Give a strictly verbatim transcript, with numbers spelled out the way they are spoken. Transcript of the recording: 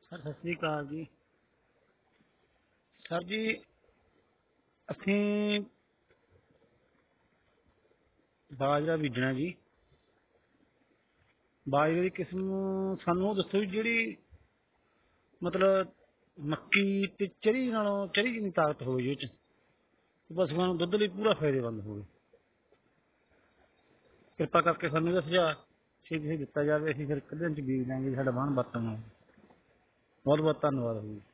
Sir Sat Sri ਅਕਾਲ ਜੀ। Sir ਜੀ ਅਸੀਂ ਬਾਜਰਾ ਬੀਜਣਾ ਜੀ। ਬਾਜਰੇ ਦੀ ਕਿਸਮ ਸਾਨੂੰ ਉਹ ਦੱਸੋ ਜੀ ਜਿਹੜੀ ਮਤਲਬ ਮੱਕੀ ਤੇ ਚਰੀ ਨਾਲੋਂ ਚਰੀ ਜਿੰਨੀ ਤਾਕਤ ਹੋਵੇ ਜੀ ਉਹ 'ਚ ਪਸ਼ੂਆਂ ਨੂੰ ਦੁੱਧ ਲਈ ਪੂਰਾ ਫਾਇਦੇਮੰਦ ਹੋਵੇ। ਕਿਰਪਾ ਕਰਕੇ ਸਾਨੂੰ ਇਹਦਾ ਸੁਝਾਅ ਛੇਤੀ ਛੇਤੀ ਦਿੱਤਾ ਜਾਵੇ। ਅਸੀਂ ਫਿਰ ਇੱਕ ਦਿਨ 'ਚ ਬੀਜ ਦਿਆਂਗੇ ਜੀ, ਸਾਡਾ ਵਾਹਣ ਵਰਤਣ ਨੂੰ। ਬਹੁਤ ਬਹੁਤ ਧੰਨਵਾਦ ਜੀ।